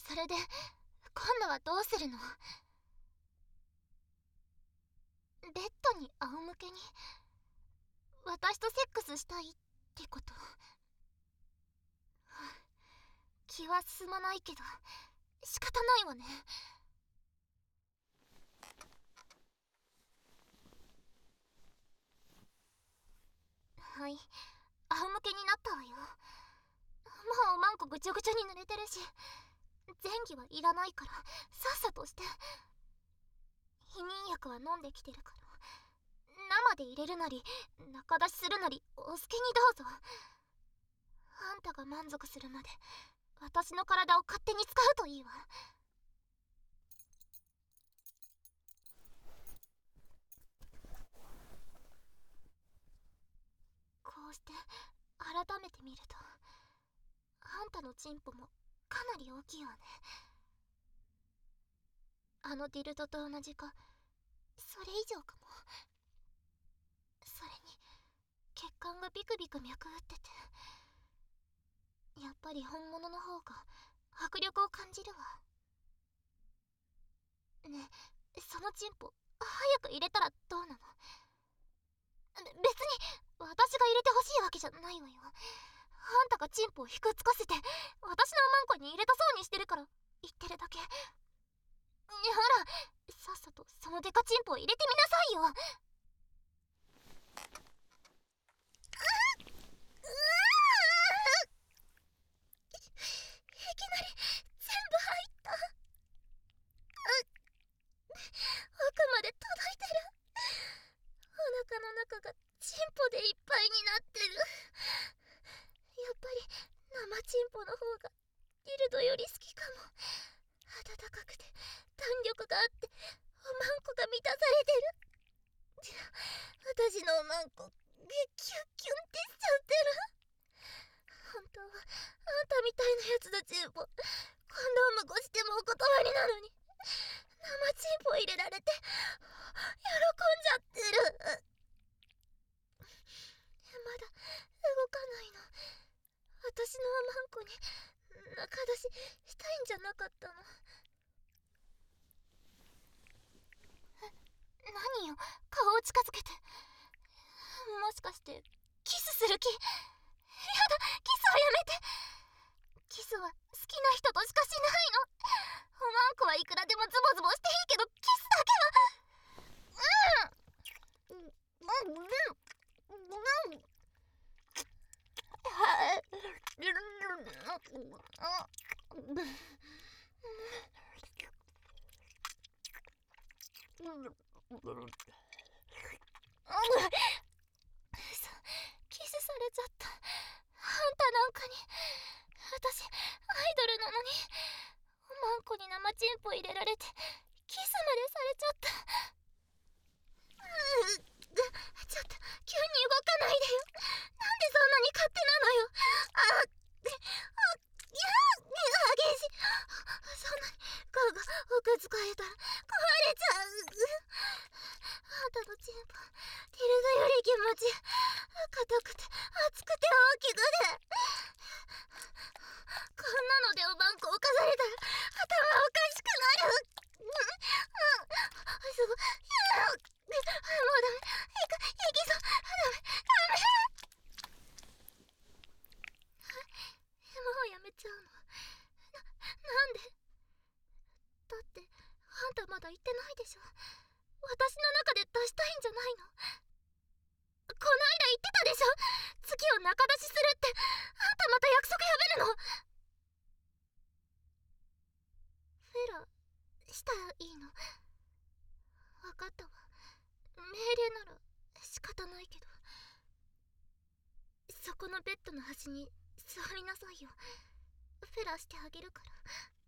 それで今度はどうするの？ベッドに仰向けに私とセックスしたいってこと？気は進まないけど仕方ないわね。はい、仰向けになったわよ。もうおまんこぐちょぐちょに濡れてるし、前儀はいらないからさっさとして。避妊薬は飲んできてるから、生で入れるなり中出しするなりお好きにどうぞ。あんたが満足するまで私の体を勝手に使うといいわ。こうして改めて見ると、あんたのチンポもかなり大きいわね。あのディルドと同じかそれ以上かも。それに血管がビクビク脈打ってて、やっぱり本物の方が迫力を感じるわ。ねえ、そのチンポ早く入れたらどうなの？別に私が入れてほしいわけじゃないわよ。あんたがチンポをひくつかせて私のマンコに入れたそうにしてるから言ってるだけ。ほら、さっさとそのデカチンポを入れてみなさいよ。いきなり全部入った。奥まで届いてる。お腹の中がチンポでいっぱいになってる。やっぱり生チンポの方がギルドより好きかも。温かくて弾力があっておまんこが満たされてる。私のおまんこキュッキュンってしちゃってる。本当はあんたみたいなやつだ。チンポコンドーム越してもお断りなのに生チンポ入れられて喜んじゃってる。まだ動かないの。私のおまんこに中出ししたいんじゃなかったの？何よ、顔を近づけて。もしかしてキスする気？やだ、キスはやめて。キスは好きな人としかしないの。おまんこはいくらでもズボズボしていいけど、キスだけは。キスされちゃった。あんたなんかに。私アイドルなのにおまんこに生チンポ入れられてキスまでされちゃった。ちょっと急に動かないでよ。なんでそんなに勝手なのよ。激しい。そんなに奥使えたら壊れちゃう。あんたのチンポティルドより気持ちいい。硬くて熱くて大きくて、こんなのでおまんこをかされたら頭おかしくなる。すごい。もうダメ。いきそう。ダメ。もうやめちゃうの？なんで？だってあんたまだ言ってないでしょ。私の中で出したいんじゃないの？こないだ言ってたでしょ。次を中出しするって。あんたまた約束破るの？フェラしたらいいの？分かったわ。命令なら仕方ないけど、そこのベッドの端に座りなさいよ。フェラしてあげるから。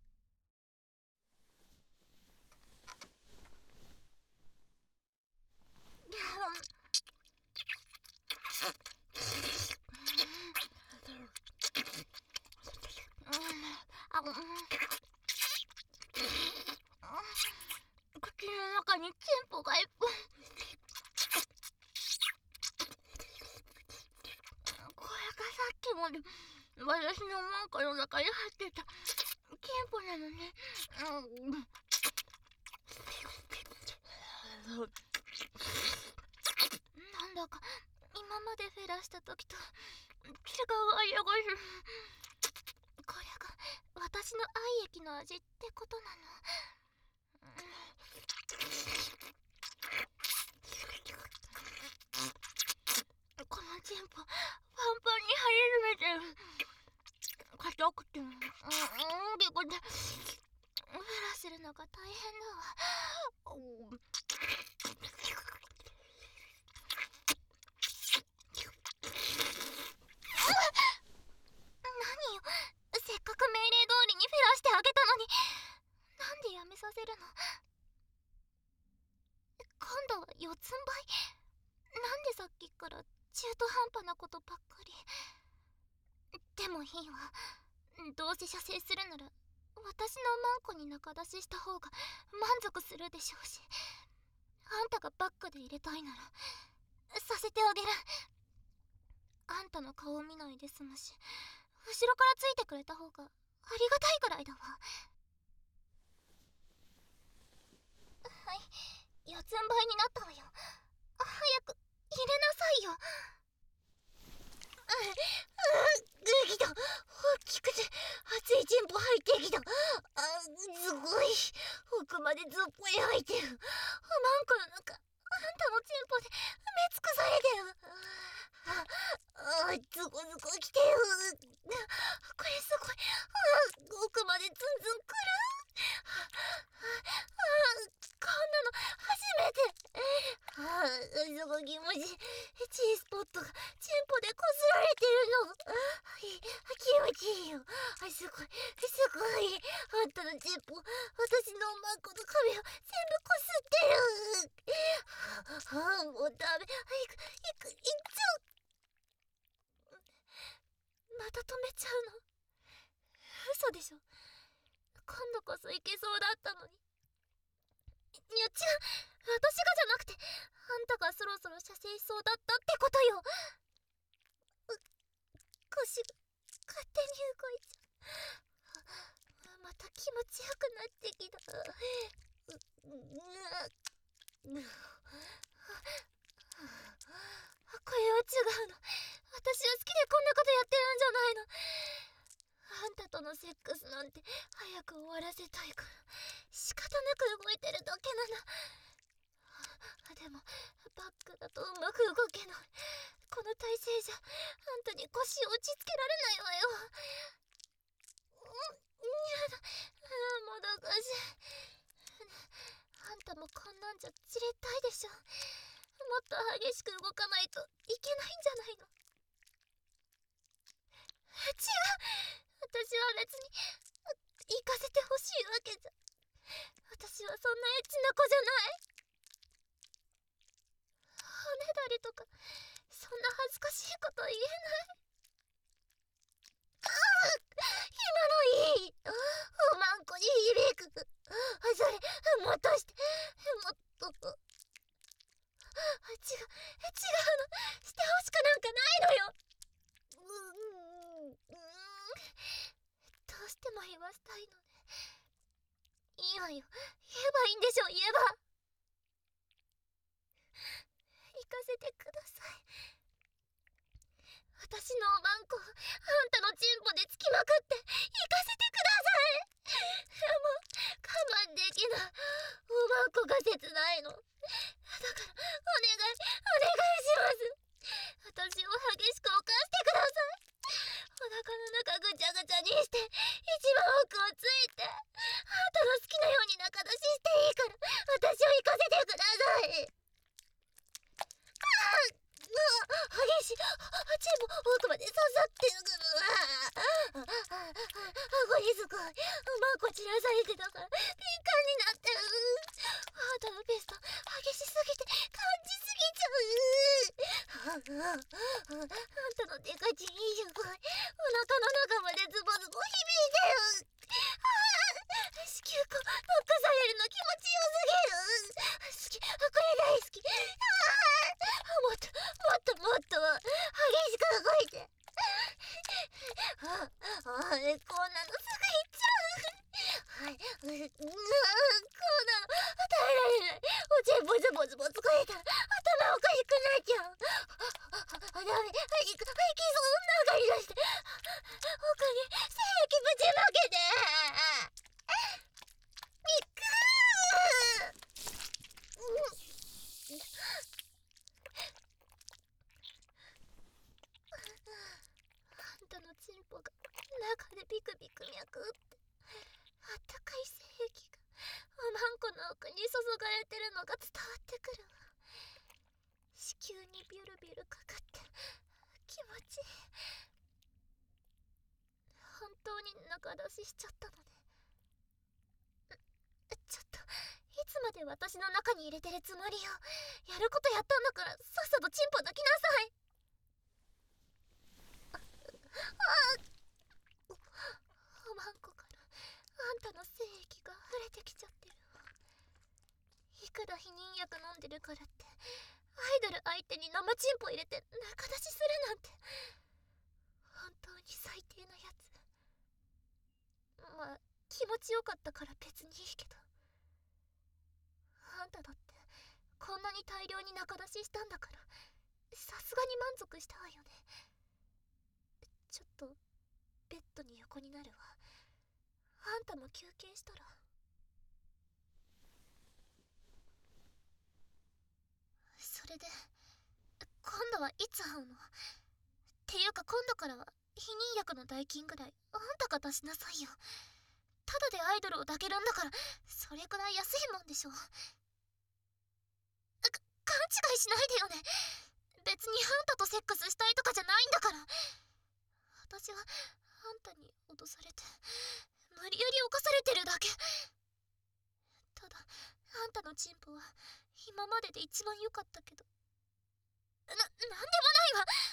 口の中にチンポがいっぱい。これがさっきまで私のマンコの中に入ってたチンポなのね。なんだか今までフェラした時と違う味がする。これが私の愛液の味ってことなの。このチンポパンパンに張り詰めてる。硬くても結構でフェラするのが大変だわ。何よ、せっかく命令通りにフェラしてあげたのに、なんでやめさせるの。今度は四つん這い。なんでさっきから中途半端なことばっかり。でもいいわ。どうせ射精するなら私のマンコに仲出しした方が満足するでしょうし、あんたがバックで入れたいならさせてあげる。あんたの顔見ないで済むし、後ろからついてくれた方がありがたいくらいだわ。はい、四つん這いになったわよ。早く入れなさいよ。できた。大きくて熱いチンポ入ってきた。すごい。奥までずっぽり入ってる。マンコの中、あんたのチンポで埋め尽くされてる。ズコズコきてる。これすごい。奥までズンズンくる。こんなの初めて。すごい気持ちいい。G スポットがチンポでこすられてるの。気持ちいいよ。すごい、すごい。あんたのチンポ、私のマンコの壁を全部こすってる。もうダメ。いっちゃう。また止めちゃうの。嘘でしょ。今度こそいけそうだったのに。いや違う、私がじゃなくて、あんたがそろそろ射精しそうだったってことよ。腰が勝手に動いちゃう。また気持ちよくなってきた。これは違うの。私は好きでこんなことやってるんじゃないの。あんたとのセックスなんて早く終わらせたいから仕方なく動いてるだけなの。でもバックだとうまく動けない。この体勢じゃあんたに腰を落ち着けられないわよ。やだ、もどかしい。あんたもこんなんじゃじれったいでしょ。もっと激しく動かないといけないんじゃないの。違う、私は別に行かせてほしいわけじゃ。私はそんなエッチな子じゃない。おねだりとかそんな恥ずかしいこと言えない。今のいい。おまんこに響く。それもっとして、もっと。違うの。してほしくなんかないのよ。どうしても言わせたいのね。いいわよ。言えばいいんでしょ。言えば。行かせてください。私のおまんこあんたのチンポでつきまくって行かせてください。もう我慢できない。おまんこが切ないの。だからお願いします。私を激しく犯してください。お腹の中ぐちゃぐちゃにして一番奥をついて、あんたの好きなように仲出ししていいから私を行かせてください。激しい。チンポ奥まで刺さってるから。顎にすごいマンコ散らされてたから敏感になってる。あんたのペスト激しすぎて感じすぎちゃう。あんたのデカチンいいじゃん。お腹の中までズボズボ響いてる。子宮口ノックされるの気持ちよすぎる。好き、これ大好き。もっと激しく動いて。こんなのすぐ行っちゃう。 が中でビクビク脈打って、あったかい精液がおまんこの奥に注がれてるのが伝わってくるわ。子宮にビュルビュルかかって気持ちいい。本当に中出ししちゃったのね。ちょっといつまで私の中に入れてるつもりよ。やることやったんだからさっさとチンポ抜きなさい。おまんこからあんたの精液が溢れてきちゃってるわ。いくら避妊薬飲んでるからってアイドル相手に生チンポ入れて中出しするなんて本当に最低なやつ。まあ気持ちよかったから別にいいけど、あんただってこんなに大量に中出ししたんだからさすがに満足したわよね。ちょっとベッドに横になるわ。あんたも休憩したら。それで今度はいつ会うの？っていうか今度からは避妊薬の代金ぐらいあんたが出しなさいよ。ただでアイドルを抱けるんだからそれくらい安いもんでしょ。勘違いしないでよね。別にあんたとセックスしたいとかじゃないんだから。私はあんたに脅されて無理やり犯されてるだけ。ただあんたのチンポは今までで一番良かったけど、なんでもないわ。